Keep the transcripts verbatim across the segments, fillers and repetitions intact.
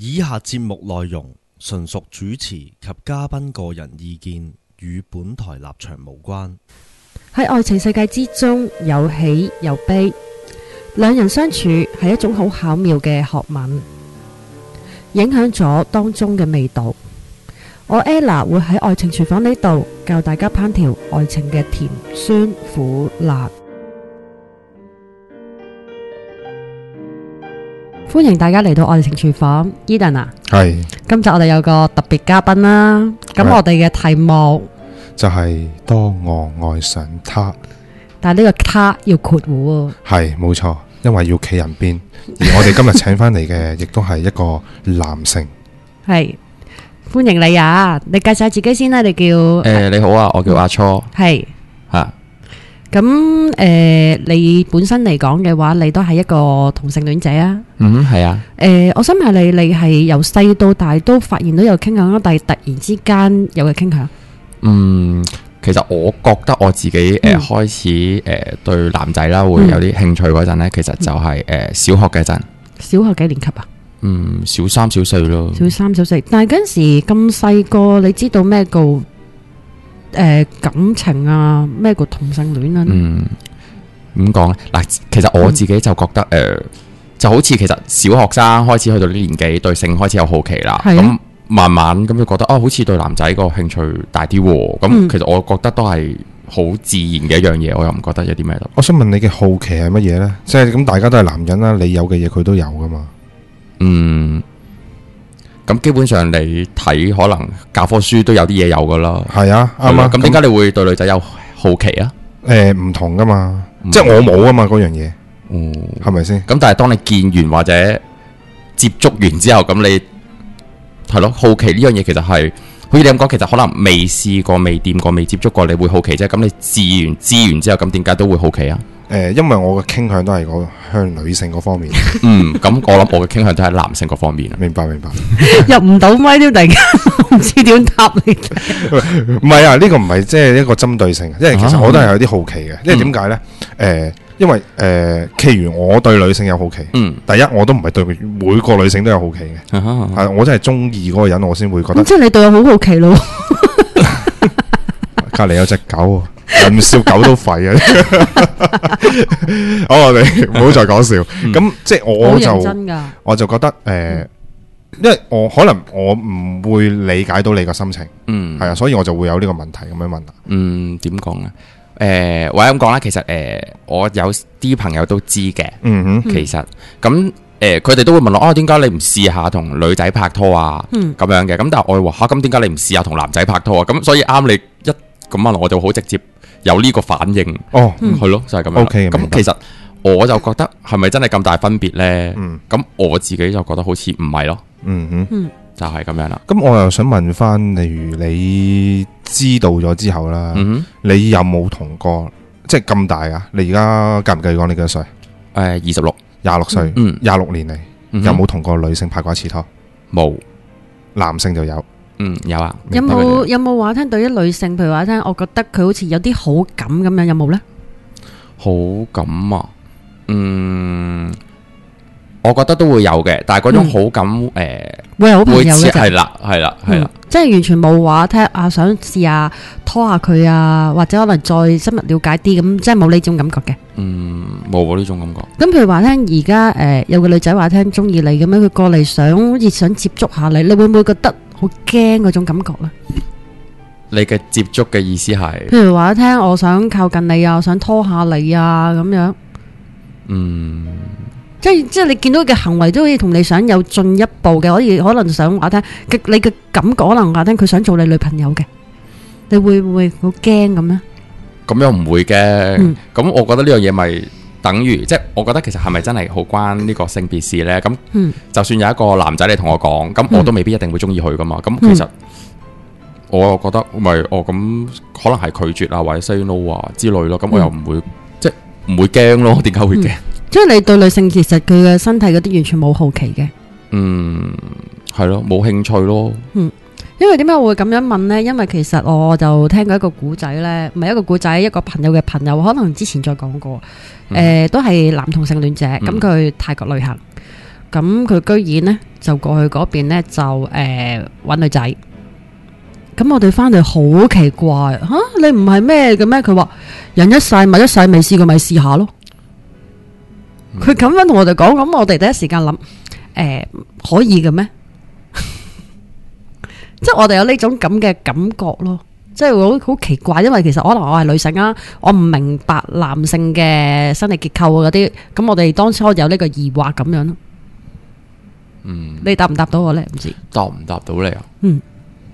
以下節目內容純屬主持及嘉賓個人意見，與本台立場無關。 喺愛情世界之中，有喜有悲，兩人相處係一種好巧妙嘅學問，影響咗當中嘅味道。我 Ella 會喺愛情廚房呢度教大家烹調愛情嘅甜酸苦辣。歡迎大家嚟到愛情廚房 Eden 啊， 係今集我哋有個特別嘉賓啦。咁我哋嘅題目就係當我愛上他， 但係呢個他要括弧喎。 係冇錯，因為要企人邊。而我哋今日請翻嚟嘅，亦都係一個男性。 係歡迎你啊！你介紹下自己先啦。你叫誒你好啊，我叫阿初。 係吓咁誒，你本身嚟講嘅話，你都係一個同性戀者啊？ 嗯，係啊。 誒，我想問你，你係由細到大都發現到有傾向啊，但係突然之間有嘅傾向？ 嗯，其實我覺得我自己誒、呃、開始誒、呃、對男仔啦會有啲興趣嗰陣咧，其實就係、是、誒、呃、小學嘅陣。 小學幾年級啊？ 嗯，小三小四咯。 小三小四，但係嗰陣時咁細個，你知道咩叫誒、呃、感情啊？咩叫同性戀啊？ 嗯，點講咧？嗱，其實我自己就覺得誒、呃，就好似其實小學生開始去到呢年紀，對性開始有好奇啦。咁、啊、慢慢咁就覺得啊，好似對男仔個興趣大啲。咁、嗯、其實我覺得都係好自然嘅一樣嘢，我又唔覺得有啲咩咯。 我想問你嘅好奇係乜嘢呢？即係咁，大家都係男人啦，你有嘅嘢佢都有噶嘛？ 嗯。咁基本上你睇可能教科書都有啲嘢有噶啦。係啊，啱啊。咁點解你會對女仔有好奇啊？誒、呃，唔同噶嘛，嗯、即係我冇啊嘛，嗰樣嘢。嗯，係咪先？咁但係當你見完或者接觸完之後，咁你係咯，好奇呢樣嘢其實係，好似你咁講，其實可能未試過、未掂過、未接觸過，你會好奇啫。咁你知完知完之後，咁點解都會好奇啊？誒、呃，因為我嘅傾向都係我向女性嗰方面。嗯，咁我諗我嘅傾向都係男性嗰方面。明白明白。 入唔到咪添，突然間唔知點答你。 唔係啊，呢、這個唔係即係一個針對性，因為其實我都係有啲好奇嘅。因為點解咧？誒、呃，因為誒、呃，譬如我對女性有好奇。嗯。第一，我都唔係對每個女性都有好奇嘅。係、啊啊，我真係中意嗰個人，我先會覺得。 即係你對我好好奇咯。 隔籬有隻狗。人笑狗都吠啊！好，我哋唔好再講笑。咁、嗯、即係我就我就覺得誒、呃嗯，因為我可能我唔會理解到你個心情，嗯，係啊，所以我就會有呢個問題咁樣問啦。嗯，點講咧？誒、呃，或者咁講啦，其實誒、呃，我有啲朋友都知嘅，嗯哼，其實咁誒，佢、呃、哋都會問我，哦，點解你唔試下同女仔拍拖啊？嗯，咁樣嘅。咁但係我話吓，咁點解你唔試下同男仔拍拖啊？咁所以啱你一咁問我就好直接。有呢個反應哦，係、嗯、咯，就係、是、咁樣。OK，咁其實我就覺得係咪真係咁大分別呢？嗯，咁我自己就覺得好似唔係咯。嗯哼，就係、是、咁樣啦。咁我又想問翻，例如你知道咗之後啦、嗯，你有冇同過即係咁大啊？你而家計唔計講你幾多歲？誒、呃，二十六，廿六歲，嗯，廿六年嚟、嗯，有冇同過女性拍過一次拖？冇，男性就有。嗯，有啊。 有冇有冇話聽對於女性，譬如話聽，我覺得佢好似有啲好感咁樣，有冇咧？好感啊，嗯，我覺得都會有嘅，但係嗰種好感誒、嗯呃，會係好朋友嘅，係啦，係啦，係啦，即係完全冇話聽啊，想試下拖下佢啊，或者可能再深入了解啲咁，即係冇呢種感覺嘅。嗯，冇呢種感覺。咁譬如話聽，而家誒有個女仔話聽中意你咁樣，佢過嚟想好似想接觸下你，你會唔會覺得好驚嗰種感覺咧？ 你嘅接觸嘅意思係？ 譬如話聽，我想靠近你啊，我想拖下你啊，咁樣。嗯，即係即係你見到嘅行為都可以同你想有進一步嘅，可以可能想話聽，你嘅感覺可能話聽佢想做你女朋友嘅，你會唔會好驚咁咧？ 咁又唔會嘅，咁、嗯、我覺得呢樣嘢咪等於，即係我覺得其實係咪真係好關呢個性別事呢？咁、嗯、就算有一個男仔你同我講，咁我都未必一定會中意佢噶嘛。咁、嗯、其實我又覺得咪哦，咁可能係拒絕啊，或者 say no 啊之類咯。咁我又唔會、嗯、即係唔會驚咯。點解會驚？ 即、嗯、係你對女性其實佢嘅身體嗰啲完全冇好奇嘅。 嗯，係咯，冇興趣咯。 嗯。因為點解我會咁樣問呢？因為其實我就聽過一個古仔呢，唔係一個古仔，一個朋友嘅朋友，可能之前再講過，誒、嗯呃，都係男同性戀者，咁、嗯、佢去泰國旅行， 咁佢居然呢，就過去嗰邊呢，就誒搵、呃、女仔。咁我哋翻嚟好奇怪吓、啊，你唔係咩嘅咩？佢話人一世物一世，未試過咪試下咯。佢咁、嗯、樣同我哋講，咁我哋第一時間諗，誒、呃、可以嘅咩？即係我哋有呢種咁嘅感覺咯，即係好好奇怪，因為其實可能我係女性啊，我唔明白男性嘅生理結構嗰啲，咁我哋當初有呢個疑惑咁樣咯。嗯，你答唔答到我咧？唔知答唔答到你啊？ 嗯，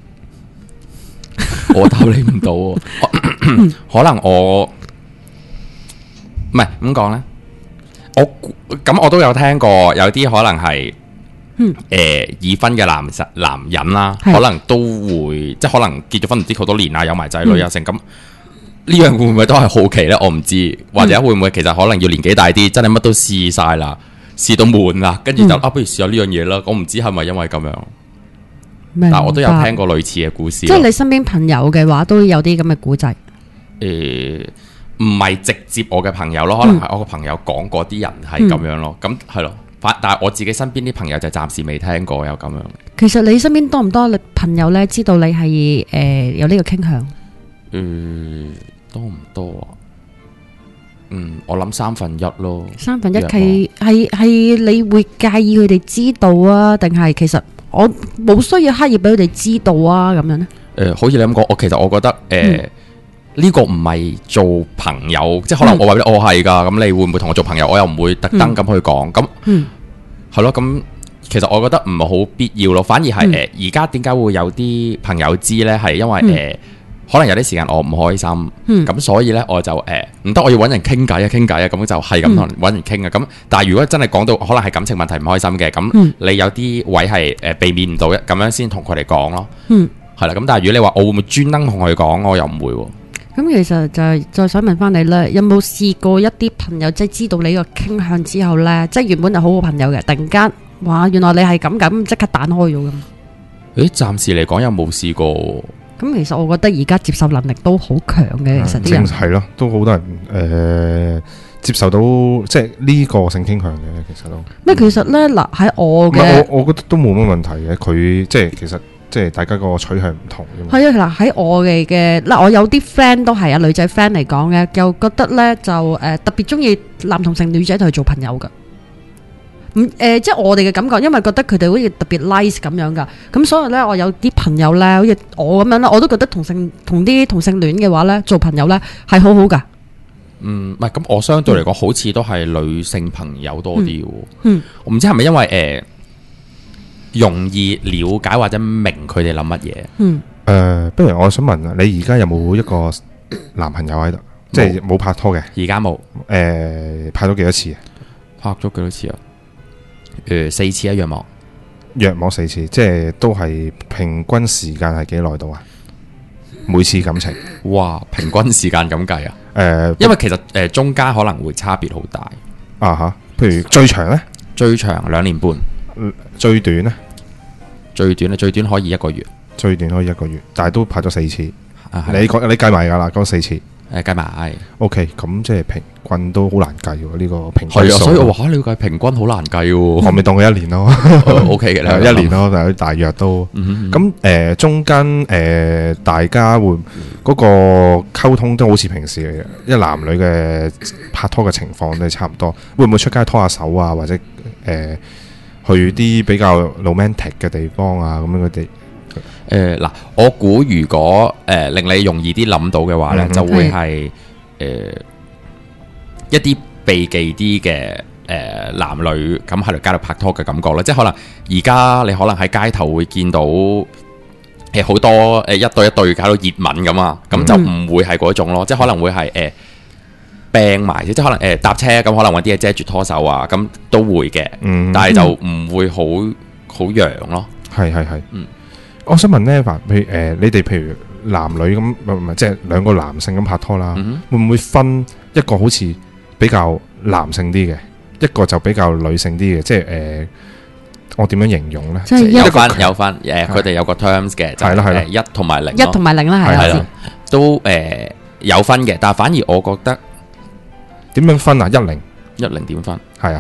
我答你唔到、啊，可能我唔係咁講咧。我咁我都有聽過，有啲可能係。嗯，誒，已婚嘅男實男人啦，可能都會即係可能結咗婚唔知好多年啊，有埋仔女啊，成咁呢樣會唔會都係好奇呢？我唔知，或者會唔會其實可能要年紀大啲，真係乜都試晒啦，試到悶啦，跟住就啊，不如試下呢樣嘢啦。我唔知係咪因為咁樣，但係我都有聽過類似嘅故事。 即係你身邊朋友嘅話，都有啲咁嘅古仔。 誒，唔係直接我嘅朋友咯，可能係我個朋友講過啲人係咁樣咯。咁係咯。但係我自己身邊啲朋友就暫時未聽過有咁樣。 其實你身邊多唔多你朋友咧知道你係誒、呃、有呢個傾向？ 嗯，多唔多啊？嗯，我諗三分一咯。三分一係係係你會介意佢哋知道啊？定係其實我冇需要刻意俾佢哋知道啊？咁樣咧？誒、 呃，好似你咁講，我其實我覺得誒。呃嗯呢個唔係做朋友，即係可能我話俾你我係噶，咁你會唔會同我做朋友？我又唔會特登咁去講，咁係咯。咁其實我覺得唔係好必要咯，反而係誒而家點解會有啲朋友知呢？係因為誒可能有啲時間我唔開心，咁所以呢我就誒唔得，我要揾人傾偈啊，傾偈啊，咁就係咁同揾人傾啊。咁但係如果真係講到可能係感情問題唔開心嘅，咁你有啲位係誒避免唔到嘅，咁樣先同佢哋講咯。係啦，咁但係如果你話我會唔會專登同佢講，我又唔會喎。 咁其實就係再想問翻你咧，有冇試過一啲朋友即係知道你個傾向之後咧，即係原本係好好朋友嘅，突然間哇，原來你係咁咁，即刻彈開咗咁。誒， 暫時嚟講有冇試過？ 咁其實我覺得而家接受能力都好強嘅，其實啲人係咯，都好多人誒、呃、接受到即係呢個性傾向嘅，其實都咩？其實咧嗱喺我嘅， 我我覺得都冇乜問題嘅，佢即係其實。即係大家個取向唔同嘅。 係啊，嗱喺我哋嘅嗱，我有啲 friend 都係啊，女仔 friend 嚟講嘅，又覺得咧就誒、呃、特別中意男同性女仔同佢做朋友噶。唔誒、呃，即係我哋嘅感覺，因為覺得佢哋好似特別 nice 咁樣噶。咁所以咧，我有啲朋友咧，好似我咁樣啦，我都覺得同性同啲同性戀嘅話咧，做朋友咧係好好噶。 嗯，唔係咁，我相對嚟講，嗯、好似都係女性朋友多啲。嗯，我唔知係咪因為誒。呃容易了解或者明佢哋諗乜嘢？嗯， 誒、呃，不如我想問啊，你而家有冇一個男朋友喺度？即係冇拍拖嘅？ 而家冇。誒、 呃，拍咗幾多次啊？ 拍咗幾多次啊？誒、呃，四次啊，約莫。 約莫四次，即係都係平均時間係幾耐到啊？每次感情？ 哇，平均時間咁計啊？誒、 呃， 因為其實誒、呃、中間可能會差別好大。 啊哈，譬如最長咧？ 最長兩年半。 最短咧？ 最短咧，最短可以一個月， 最短可以一個月，但係都拍咗四次。 啊、 你你計埋噶啦，嗰四次。 誒，計埋。 O K，咁即係平均都好難計喎，呢、這個平均數。 係啊，所以我話你要計平均好難計喎。 可唔可以當佢一年咯 ？O K 嘅啦， 一年咯，但係大約都。咁誒、嗯嗯呃，中間誒、呃，大家會嗰、那個溝通都好似平時嚟嘅，一男女嘅拍拖嘅情況都係差唔多。會唔會出街拖下手啊？或者誒？呃去啲比較 romantic 嘅地方啊，咁樣嘅地。 誒嗱，我估如果誒、呃、令你容易啲諗到嘅話咧，嗯、哼就會係誒、呃、一啲避忌啲嘅誒男女咁喺度街度拍拖嘅感覺啦。即係可能而家你可能喺街頭會見到誒好多誒一對一對搞到熱吻咁啊，咁、嗯、就唔會係嗰種咯。即係可能會係誒。呃病埋，即係可能誒搭、呃、車咁，可能搵啲嘢遮住拖手啊，咁都會嘅，嗯、但係就唔會好好揚咯。 係係係，嗯，我想問呢，譬如誒、呃，你哋譬如男女咁，唔唔即係兩個男性咁拍拖啦，嗯、會唔會分一個好似比較男性啲嘅，一個就比較女性啲嘅？即係誒、呃，我點樣形容咧？ 即係有分有分誒，佢哋的有個 terms 嘅，就係啦係啦，一同埋零， 一同埋零啦，係啦， 都誒、呃、有分嘅，但係反而我覺得。 點樣分啊？一零一零點分， 係啊，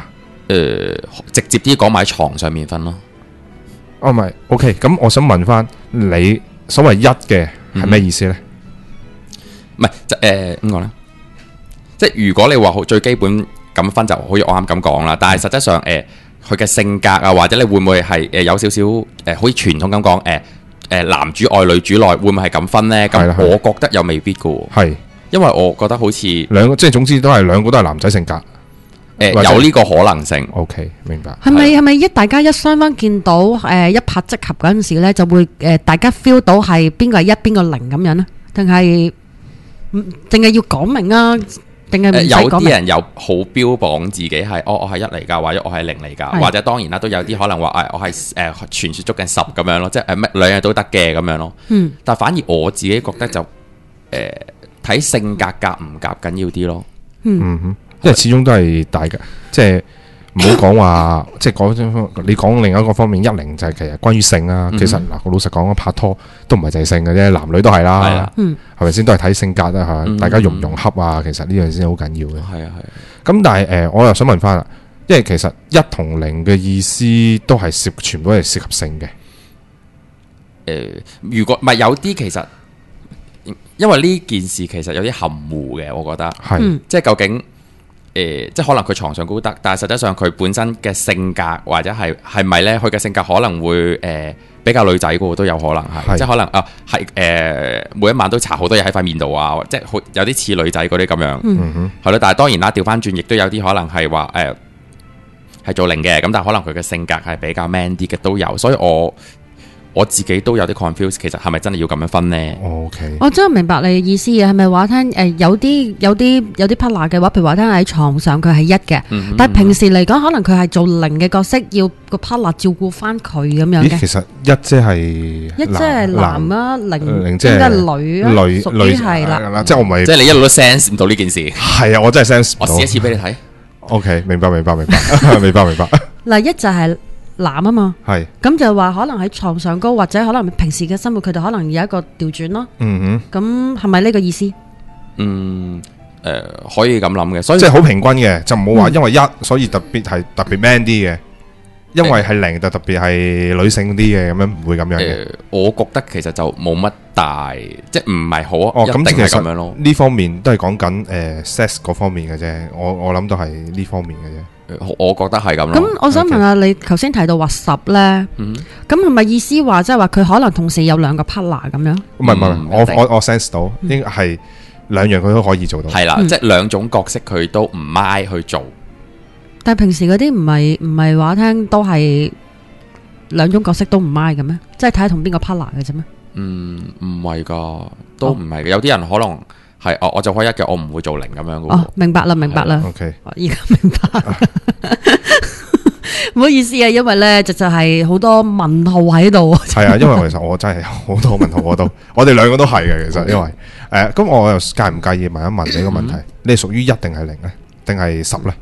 誒，直接啲講埋喺床上面瞓咯。 哦，唔係，OK，咁我想問翻你所謂一嘅係咩意思咧？ 唔係就誒點講咧？即係如果你話好最基本咁分，就好似我啱咁講啦。但係實質上誒，佢嘅性格啊，或者你會唔會係誒有少少誒，好似傳統咁講誒誒男主外女主內，會唔會係咁分咧？咁我覺得又未必噶。係，因為我覺得好似兩個，即係總之都係兩個都係男仔性格。誒，有呢個可能性。OK， 明白。係咪係咪一大家一雙方見到誒一拍即合嗰陣時咧，就會誒大家 feel 到係邊個係一邊個零咁樣咧？定係唔定係要講明啊？定係唔使講明？有啲人有好標榜自己係，哦，我係一嚟㗎，或者我係零嚟㗎，或者當然啦，都有啲可能話誒，我係誒傳説捉緊十咁樣咯，即係誒咩兩樣都得嘅咁樣咯。嗯。但係反而我自己覺得就誒睇性格夾唔夾緊要啲咯。嗯哼。因為始終都係大嘅，即係唔好講話，即係講你講另一個方面，一零就係其實關於性啊。其實嗱，我老實講，拍拖都唔係就係性嘅啫，男女都係啦，係咪先？都係睇性格啦吓，大家融唔融洽啊。其實呢樣先好緊要嘅。係啊係。咁但係誒，我又想問翻啦，因為其實一同零嘅意思都係涉，全部都係涉及性嘅。誒，如果唔係有啲其實，因為呢件事其實有啲含糊嘅，我覺得係，即係究竟。誒，即係可能佢床上高得，但係實際上佢本身嘅性格或者係係咪咧？佢嘅性格可能會誒比較女仔嘅，都有可能係，即係可能啊係誒每一晚都搽好多嘢喺塊面度啊，即係好有啲似女仔嗰啲咁樣，係咯。但係當然啦，調翻轉亦都有啲可能係話誒係做零嘅，咁但係可能佢嘅性格係比較 man 啲嘅都有，所以我。我自己都有啲 confuse， 其實係咪真係要咁樣分呢？ OK， 我真係明白你嘅意思嘅，係咪話聽誒有啲有啲有啲 partner 嘅話，譬如話聽喺床上佢係一嘅，嗯、但係平時嚟講，可能佢係做零嘅角色，要個 partner 照顧翻佢咁樣嘅。其實一即係一即係男啊，零零即係女啊，女屬於係啦，即係我唔係即係你一路都 sense 唔到呢件事。係啊，我真係 sense 唔到。我試一次俾你睇。OK， 明白明白明白明白明白。嗱，一就係。男啊嘛，係咁就話可能喺床上高，或者可能平時嘅生活，佢哋可能有一個調轉咯。嗯哼，咁係咪呢個意思？嗯，誒、呃，可以咁諗嘅，所以即係好平均嘅，就唔好話因為一，嗯、所以特別係特別 man 啲嘅，因為係零就特別係女性啲嘅，咁樣唔會咁樣嘅、呃。我覺得其實就冇乜大，即係唔係好哦，一定係咁樣咯。呢方面都係講緊誒 sex 嗰方面嘅啫，我我諗都係呢方面嘅啫。我覺得係咁咯。咁我想問下你，頭先提到話十咧，咁係咪意思話即係話佢可能同時有兩個 partner 咁樣？唔係唔係，我我我 sense 到，應該係兩樣佢都可以做到。係啦，即係兩種角色佢都唔 mind 去做。但係平時嗰啲唔係唔係話聽都係兩種角色都唔 mind 嘅咩？即係睇下同邊個 partner 嘅啫咩？嗯，唔係噶，都唔係嘅。有啲人可能。係，我我就開一嘅，我唔會做零咁樣嘅。哦，明白啦，明白啦。OK，而家明白。唔好意思啊，因為咧就就係好多問號喺度。係啊，因為其實我真係好多問號，我都，我哋兩個都係嘅。其實因為誒，咁我又介唔介意問一問你個問題？你係屬於一定係零咧，定係十咧？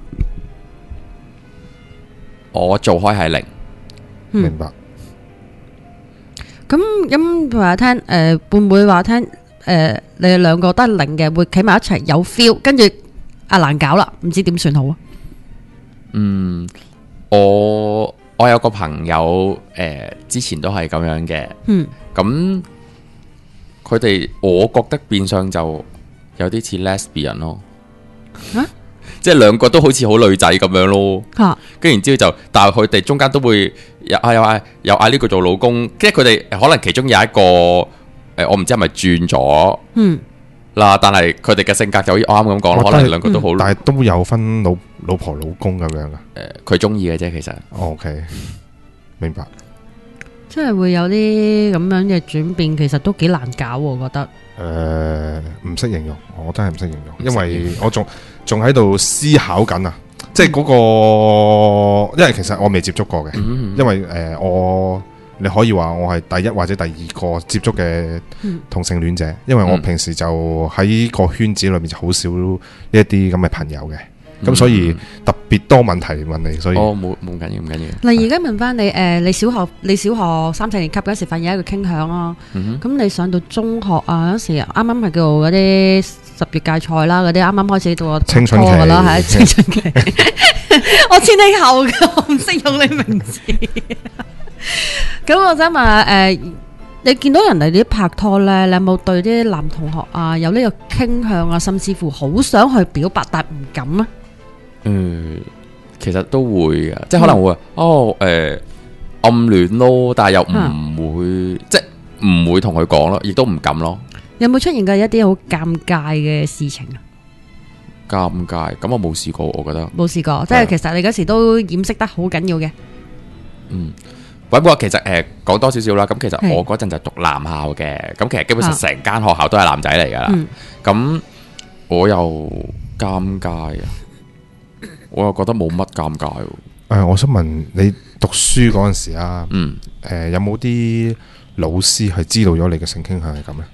我做開係零，明白。咁咁話聽，誒，會唔會話聽？誒、呃，你哋兩個都係零嘅，會企埋一齊有 feel， 跟住啊難搞啦，唔知點算好啊？嗯，我我有個朋友誒、呃，之前都係咁樣嘅，嗯，咁佢哋我覺得變相就有啲似 lesbian 咯，啊，即係兩個都好似好女仔咁樣咯，吓、啊，跟住然之後就，但係佢哋中間都會有啊有嗌有嗌呢個做老公，即係佢哋可能其中有一個。誒，我唔知係咪轉咗，嗯，嗱，但係佢哋嘅性格就好似我啱咁講咯，可能兩個都好，但係都有分老老婆老公咁樣噶。誒，佢中意嘅啫，其實。OK，明白。即係會有啲咁樣嘅轉變，其實都幾難搞，我覺得。誒，唔識形容，我真係唔識形容，因為我仲仲喺度思考緊啊，即係嗰個，因為其實我未接觸過嘅，因為誒我。你可以話我係第一或者第二個接觸嘅同性戀者，嗯、因為我平時就喺個圈子裏面就好少呢一啲咁嘅朋友嘅，咁、嗯、所以特別多問題問你，所以哦冇冇緊要唔緊要。嗱，而家問翻你，誒、呃，你小學你小學三四年級嗰時發現一個傾向啊，咁、嗯、哼你上到中學啊嗰時，啱啱係叫嗰啲十月芥菜啦，嗰啲啱啱開始到我青春期噶啦，係青春期。我千禧後嘅，我唔識用你名字。咁我想問下，誒、呃，你見到人哋啲拍拖咧，你有冇對啲男同學啊有呢個傾向啊，甚至乎好想去表白但唔敢啊？ 嗯，其實都會嘅，即係可能會、嗯、哦，誒、呃，暗戀咯，但係又唔會，嗯、即係唔會同佢講咯，亦都唔敢咯。 有冇出現過一啲好尷尬嘅事情啊？ 尷尬，咁我冇試過，我覺得冇試過，即係其實你嗰時都掩飾得好緊要嘅。 嗯，不過其實誒講、呃、多少少啦，咁其實我嗰陣就讀男校嘅，咁其實基本上成間學校都係男仔嚟噶啦。咁、嗯、我又尷尬啊，我又覺得冇乜尷尬。誒、 呃，我想問你讀書嗰陣時啊， 嗯， 誒、呃，有冇啲老師係知道咗你嘅性傾向係咁咧？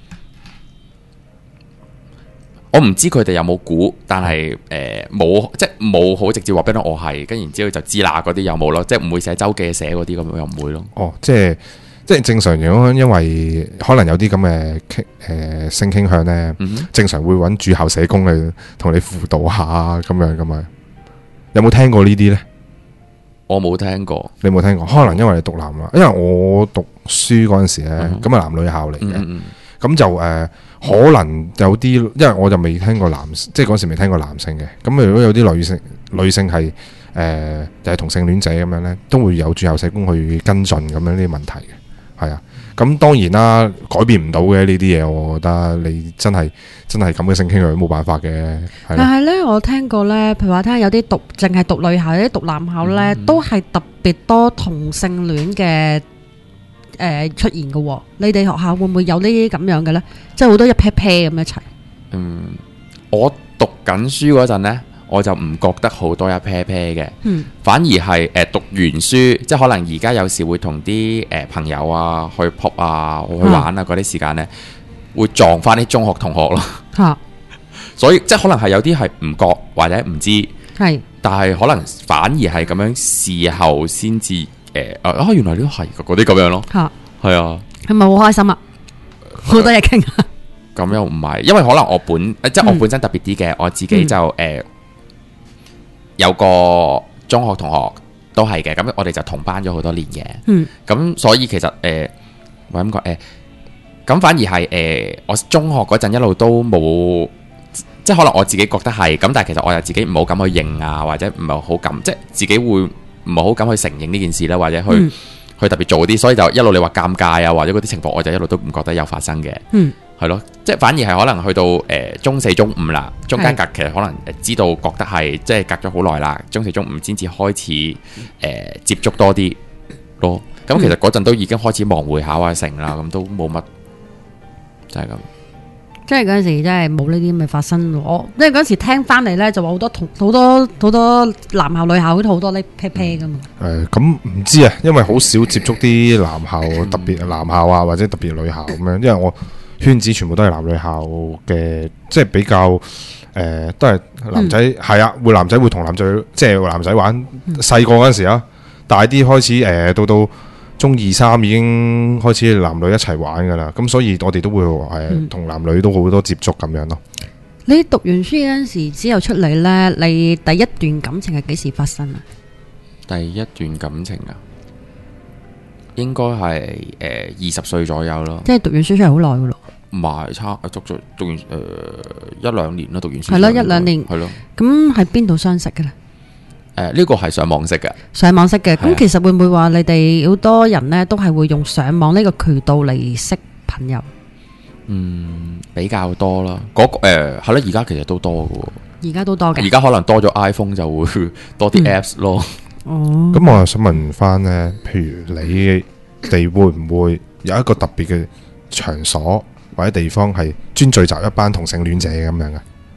我唔知佢哋有冇估，但係誒冇，即係冇好直接話俾我係，跟然之後就知啦。嗰啲有冇咯，即係唔會寫周記寫嗰啲咁樣，又唔會咯。 哦，即係即係正常嚟講，因為可能有啲咁嘅傾誒性傾向咧，嗯、正常會揾駐校社工去同你輔導下咁樣噶嘛。有冇聽過呢啲咧？ 我冇聽過， 你冇聽過？可能因為你讀男啦，因為我讀書嗰陣時咧，咁係、嗯、男女校嚟嘅，咁、嗯嗯、就誒。呃可能有啲，因為我就未聽過男，即係嗰時未聽過男性嘅。咁如果有啲女性，女性係誒、呃、就係、是、同性戀者咁樣咧，都會有駐校社工去跟進咁樣呢啲問題嘅。係啊，咁當然啦，改變唔到嘅呢啲嘢，我覺得你真係真係咁嘅性傾向冇辦法嘅。 但係咧，我聽過咧，譬如話聽有啲讀淨係讀女校，有啲讀男校咧，嗯、都係特別多同性戀嘅。誒、呃，出現嘅、哦，你哋學校會唔會有呢啲咁樣嘅咧？即係好多一 pair pair 咁一齊。 嗯，我讀緊書嗰陣呢，我就唔覺得好多一 pair pair 嘅。嗯，反而係誒、呃、讀完書，即係可能而家有時會同啲誒朋友啊去 pub 啊去玩啊嗰啲時間呢，會撞翻啲中學同學咯。吓、啊，所以即係可能係有啲係唔覺或者唔知，係是，但係可能反而係咁樣事後先至。誒，啊，原來呢個係嗰啲咁樣咯，係係啊， 係咪好開心啊？好多嘢傾啊！ 咁又唔係，因為可能我本即係我本身特別啲嘅，我自己就誒有個中學同學都係嘅，咁我哋就同班咗好多年嘅，嗯，咁所以其實誒，我咁講誒，咁反而係誒，我中學嗰陣一路都冇，即係可能我自己覺得係，咁但係其實我又自己唔好敢去認啊，或者唔係好敢，即係自己會。唔係好敢去承認呢件事啦，或者去、嗯、去特別做啲，所以就一路你話尷尬啊，或者嗰啲情況，我就一路都唔覺得有發生嘅。嗯，係咯，即係反而係可能去到誒、呃、中四中五啦，中間隔其實可能知道覺得係即係隔咗好耐啦，中四中五先至開始誒、呃、接觸多啲咯。咁其實嗰陣都已經開始忙會考啊成啦，咁都冇乜，就係咁。 即係嗰陣時真係冇呢啲咪發生，我因為嗰陣時聽翻嚟咧就話好多同好多好多男校女校都好多呢 pair pair 噶嘛。誒， 咁唔知啊，因為好少接觸啲男校，特別男校啊或者特別女校咁樣，因為我圈子全部都係男女校嘅，即係比較誒、呃、都係男仔係、嗯、啊，會男仔會同男仔即係男仔玩。細個嗰陣時啊，大啲開始誒、呃、到到。中二三已經開始男女一齊玩噶啦，咁所以我哋都會誒同、嗯、男女都好多接觸咁樣咯。 你讀完書嗰陣時之後出嚟呢，你第一段感情係幾時發生啊？ 第一段感情啊，應該係誒二十歲左右咯。 即係讀完書出嚟好耐噶咯。 唔係差，讀咗讀完誒、呃、一兩年啦，讀完書係咯一兩年係咯。 咁喺邊度相識嘅咧？ 誒，呢、呃這個係上網識嘅， 上網識嘅。咁其實會唔會話你哋好多人呢都係會用上網呢個渠道嚟識朋友？ 嗯，比較多啦。嗰、那個誒係咯，而、呃、家其實都多嘅。而家都多嘅。 而家可能多咗 iPhone 就會多啲 apps 咯。 哦。 咁我又想問翻呢，譬如你哋會唔會有一個特別嘅場所或者地方係專聚集一班同性戀者咁樣嘅？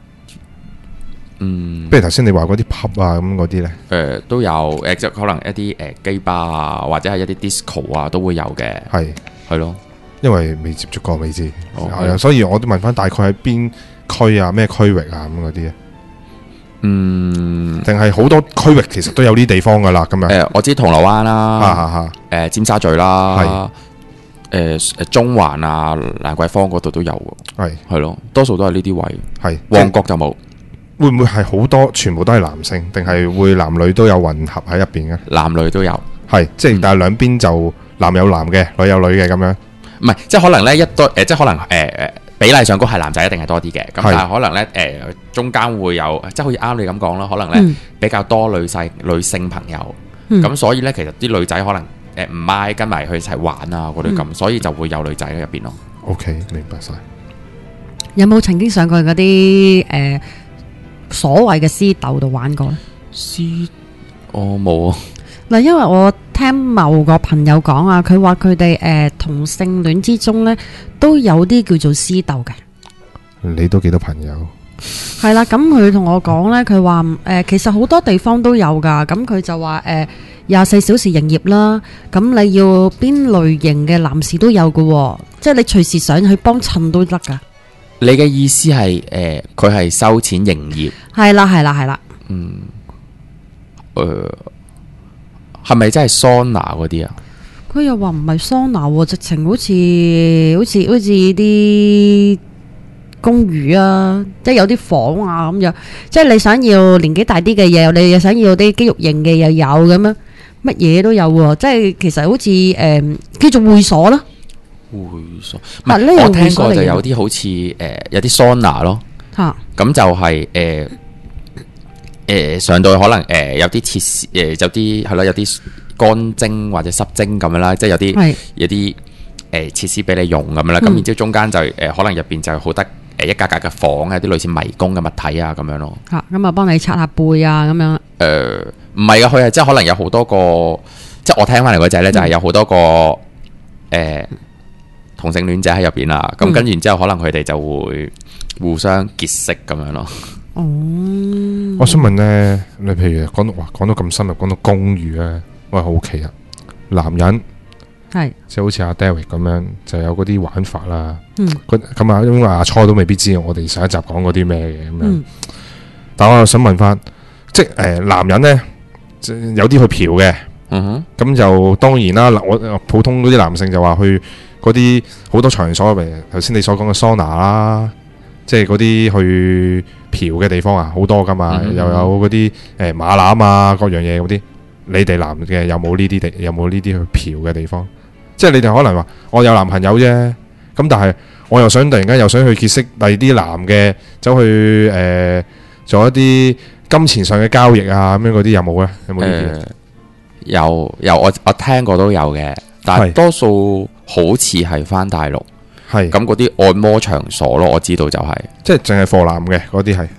嗯， 不如頭先你話嗰啲 pub 啊咁嗰啲咧，誒、 呃、都有誒，即可能一啲誒 gay bar 啊，或者係一啲 disco 啊，都會有嘅。係係咯， 因為未接觸過，未知係啊，哦、所以我都問翻大概喺邊區啊，咩區域啊咁嗰啲啊。 嗯， 定係好多區域其實都有啲地方噶啦，咁樣。誒、 呃，我知銅鑼灣啦，誒、呃，尖沙咀啦，係誒、 誒誒中環啊、蘭桂坊嗰度都有喎， 係係咯，多數都係呢啲位， 係旺角就冇。 會唔會係好多全部都係男性，定係會男女都有混合喺入邊嘅？ 男女都有， 係即係，但係兩邊就男有男嘅，女有女嘅咁樣。 唔係，即係可能咧一多誒，即係可能誒誒比例上高係男仔一定係多啲嘅，咁但係可能咧誒中間會有，即係好似啱你咁講啦，可能咧比較多女性女性朋友，咁所以咧其實啲女仔可能誒唔買跟埋去一齊玩啊嗰啲咁，所以就會有女仔喺入邊咯。 OK，明白晒。 有冇曾經上過嗰啲誒所謂嘅私竇度玩過咧？ 私我冇啊。 嗱，因為我聽某個朋友講啊，佢話佢哋誒同性戀之中咧都有啲叫做私竇嘅。 你都幾多朋友？ 係啦，咁佢同我講咧，佢話誒其實好多地方都有噶，咁佢就話誒廿四小時營業啦，咁你要邊類型嘅男士都有噶，即係你隨時上去幫襯都得噶。 你嘅意思係誒佢係收錢營業？係啦係啦係啦。 嗯，誒。係咪真係桑拿嗰啲啊？ 佢又話唔係桑拿，直情好似好似好似啲公寓啊，即係有啲房啊咁樣。即係你想要年紀大啲嘅嘢，你又想要啲肌肉型嘅又有咁樣，乜嘢都有。即係其實好似誒、呃、叫做會所啦。 會所，唔係我聽過就有啲好似誒、呃、有啲桑拿咯。吓、啊，咁就係、是、誒。呃誒、呃，上到去可能誒、呃、有啲設施，誒、呃、有啲係咯，有啲乾蒸或者濕蒸咁樣啦，即係有啲有啲誒設施俾你用咁樣啦。咁、嗯、然之後中間就誒、呃、可能入邊就好得誒一格格嘅房，有啲類似迷宮嘅物體啊咁樣咯。吓，咁啊幫你擦下背啊咁樣。誒唔係噶，佢係即係可能有好多個，即係我聽翻嚟嗰隻咧，就係有好多個誒、呃、同性戀者喺入邊啦。咁、嗯、跟住然之後可能佢哋就會互相結識咁樣咯。 哦、嗯， 我想問咧，你譬如講到哇，講到咁深入，講到公寓咧，我係好奇啊。男人係即係好似阿 Derek 咁樣，就有嗰啲玩法啦。嗯，咁啊，因為阿初都未必知我哋上一集講嗰啲咩嘅咁樣。嗯、但我又想問翻，即係誒、呃，男人咧，有啲去嫖嘅。嗯哼，咁就當然啦。我普通嗰啲男性就話去嗰啲好多場所，譬如頭先你所講嘅桑拿啦，即係嗰啲去嫖嘅地方啊，好多噶嘛，嗯、又有嗰啲誒馬攬啊，各樣嘢嗰啲。你哋男嘅有冇呢啲地？有冇呢啲去嫖嘅地方？即係你哋可能話我有男朋友啫，咁但係我又想突然間又想去結識第二啲男嘅，走去誒、呃、做一啲金錢上嘅交易啊，咁樣嗰啲有冇咧？有冇呢啲、呃？有有，我我聽過都有嘅，但係多數好似係返大陸。係咁嗰啲按摩場所咯，我知道就係、是，即係淨係貨男嘅嗰啲係，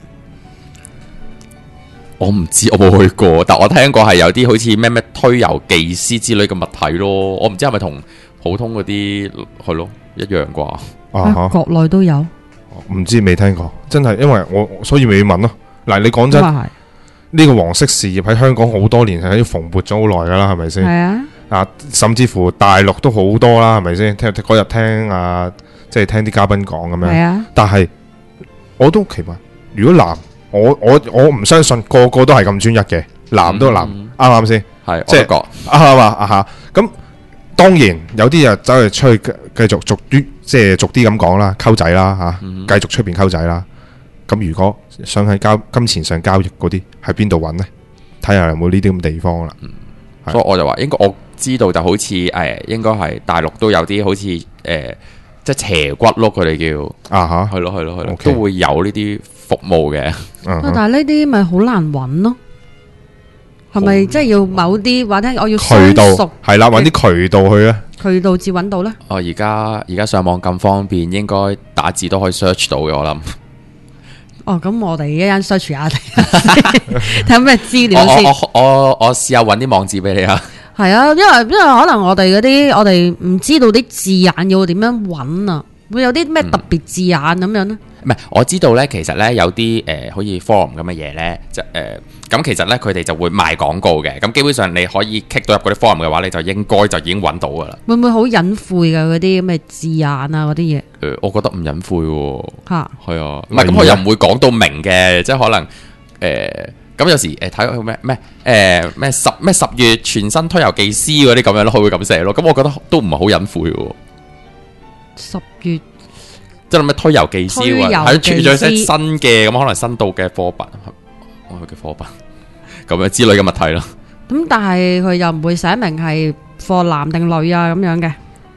我唔知我冇去過，但我聽過係有啲好似咩咩推油技師之類嘅物體咯，我唔知係咪同普通嗰啲係咯一樣啩？啊，國內都有，唔知未聽過，真係因為我所以咪要問咯。嗱，你講真，呢、這個黃色事業喺香港好多年係喺蓬勃咗好耐噶啦，係咪先？係啊。啊，甚至乎大陸都好多啦，係咪先？聽嗰日聽啊，即係聽啲嘉賓講咁樣。係啊。但係我都奇問，如果男，我我我唔相信個個都係咁專一嘅，男都男，啱唔啱先？係，即係講啱嘛啊吓。咁當然有啲人走去出去繼續逐啲，即係逐啲咁講啦，溝仔啦吓，繼續出邊溝仔啦。咁如果想喺交金錢上交易嗰啲，喺邊度揾呢？睇下有冇呢啲咁地方啦。所以我就話應該我知道就好似誒、哎，應該係大陸都有啲好似誒、呃，即係邪骨咯，佢哋叫啊吓，係咯係咯係咯，都會有呢啲服務嘅。但係呢啲咪好難揾咯，係咪即係要某啲話聽？我要渠道係啦，揾啲渠道去啊，渠道至揾到咧。哦，而家而家上網咁方便，應該打字都可以 search 到嘅，我諗。哦，咁我哋一陣 search 下睇，睇下咩資料先。我我我我試下揾啲網址俾你啊。係啊，因為因為可能我哋嗰啲我哋唔知道啲字眼要點樣揾啊，會有啲咩特別字眼咁樣咧？唔係，我知道咧，其實咧有啲誒，好似 forum 咁嘅嘢咧，就誒，咁其實咧佢哋就會賣廣告嘅。咁基本上你可以 click 到入嗰啲 forum 嘅話，你就應該就已經揾到噶啦。會唔會好隱晦噶嗰啲咁嘅字眼啊？嗰啲嘢？誒，我覺得唔隱晦喎。嚇，係啊，唔係咁佢又唔會講到明嘅，即係可能誒，咁有時誒睇佢咩咩誒咩十咩十月全新推油技師嗰啲咁樣咯，佢會咁寫咯。咁我覺得都唔係好隱晦喎。 十月。 即係咩推油寄燒啊，係出咗一些新嘅咁可能新到嘅貨品，我嘅貨品咁樣之類嘅物體咯。 咁但係佢又唔會寫明係貨男定女啊咁樣嘅。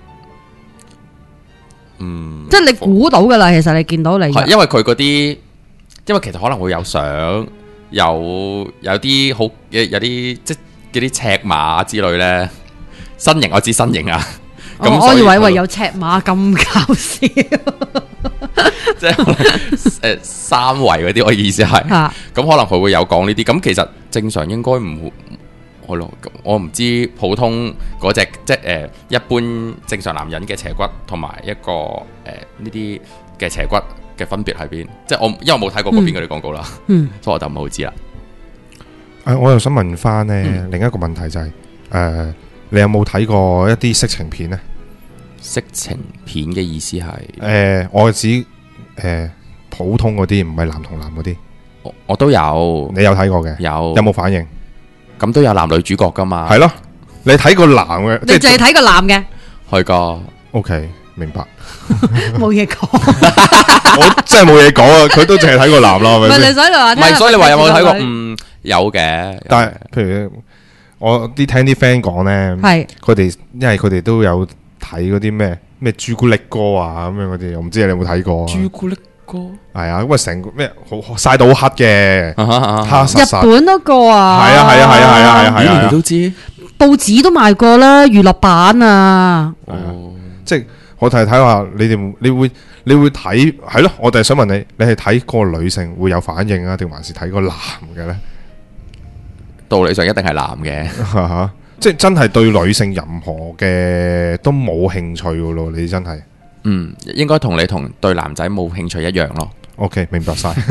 嗯， 即係你估到噶啦，其實你見到你， 因為佢嗰啲，因為其實可能會有相，有有啲好有有啲即係嗰啲尺碼之類咧，身形我知身形啊。 咁、哦、我以為為有尺碼咁搞笑， 即係誒三圍嗰啲，我意思係，咁、啊、可能佢會有講呢啲。咁其實正常應該唔會，我咯，我唔知普通嗰隻即係誒、呃、一般正常男人嘅斜骨同埋一個誒呢啲嘅斜骨嘅分別喺邊？即係我因為我冇睇過嗰邊嗰啲廣告啦，嗯、所以我就唔好知啦。 誒、呃，我又想問翻呢、嗯、另一個問題就係、是、誒。呃你有冇睇過一啲色情片呢？ 色情片嘅意思係誒、 呃，我指誒、呃、普通嗰啲，唔係男同男嗰啲。 我我都有， 你有睇過嘅？有有冇反應？ 咁都有男女主角噶嘛？ 係咯，你睇過男嘅， 你淨係睇過男嘅？ 係噶。 OK，明白。 冇嘢講， 我真係冇嘢講啊！佢都淨係睇過男啦，係咪先？ 唔係，所以你話， 唔係，所以你話有冇睇過？嗯，有嘅。 但係譬如。我啲聽啲 friend 講咧，係佢哋，因為佢哋都有睇嗰啲咩咩朱古力歌啊咁樣嗰啲，我唔知你有冇睇過？ 朱古力歌係啊，咁啊成個咩好曬到好黑嘅，黑實實。 日本嗰個啊， 係啊係啊係啊係啊係啊， 你都知報紙都賣過啦，娛樂版啊。 哦，即係我睇睇話，你哋你會你會睇係咯？我哋想問你，你係睇個女性會有反應啊，定還是睇個男嘅咧？ 道理上一定係男嘅， 即係真係對女性任何嘅都冇興趣噶咯，你真係， 嗯，應該同你同對男仔冇興趣一樣咯。 OK，明白晒。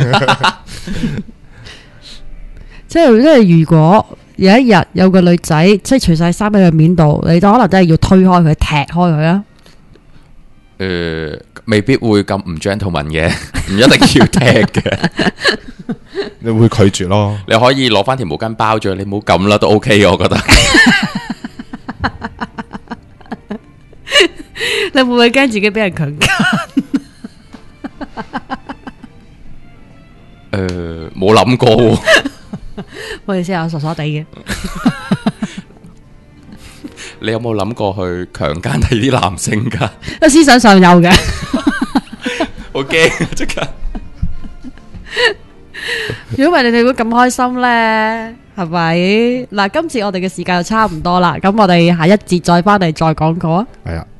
即係即係，如果有一日有個女仔即係除晒衫喺佢面度，你就可能真係要推開佢，踢開佢啦。 誒、呃，未必會咁唔 gentleman 嘅，唔一定要踢嘅。 你會拒絕咯？ 你可以攞翻條毛巾包住，你唔好咁啦，都 OK 嘅，我覺得。 你會唔會驚自己俾人強姦？ 誒，冇諗過。 我哋先有傻傻地嘅。 你有冇諗過去強姦第啲男性噶？ 思想上有嘅。 好驚即刻。 如果唔係你哋會咁開心咧，係咪？嗱，今次我哋嘅時間就差唔多啦，咁我哋下一節再翻嚟再講過啊。 係啊。